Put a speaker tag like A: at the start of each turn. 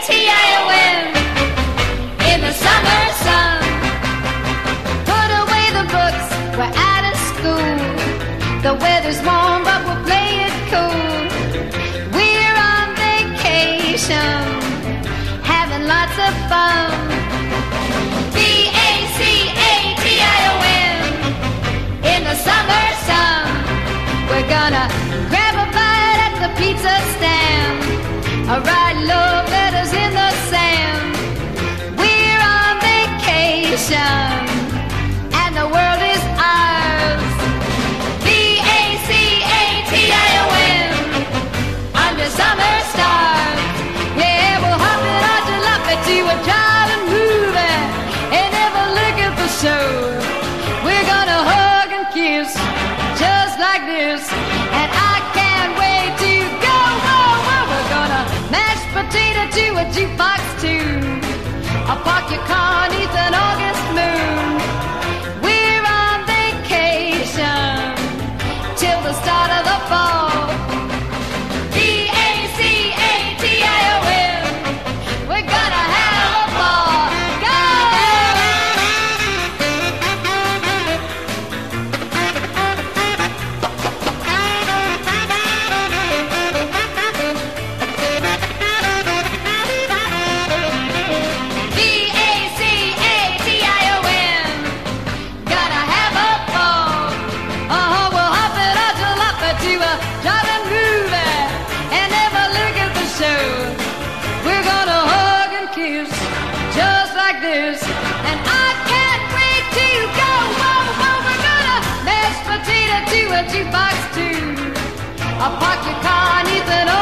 A: T-I-O-N. In the summer sun, put away the books, we're out of school. The weather's warm, but we'll play it cool. We're on vacation, having lots of fun. B-A-C-A-T-I-O-N. In the summer sun, we're gonna grab a bite at the pizza stand, write love letters in the sand. We're on vacation, and the world is ours. B-A-C-A-T-I-O-N. Under summer stars, yeah, we'll hop it on jalopy to a driving movie and never look at the show. We're gonna hug and kiss just like this, and I can't wait to go. Whoa, whoa, we're gonna mash potato to a jukebox tune. I'll park your car neath an August moon. We're on vacation till the start of the fall. B-A-C-A-T-I-O-N. We're gonna have a ball. Go! B-A-C-A-T-I-O-N. Gotta have a ball. We'll hop it on jalopy to a driving movie and never look at the show. We're gonna hug and kiss just like this, and I can't wait to go. Whoa, whoa, we're gonna mash potato to a jukebox too. I'll park your car neath an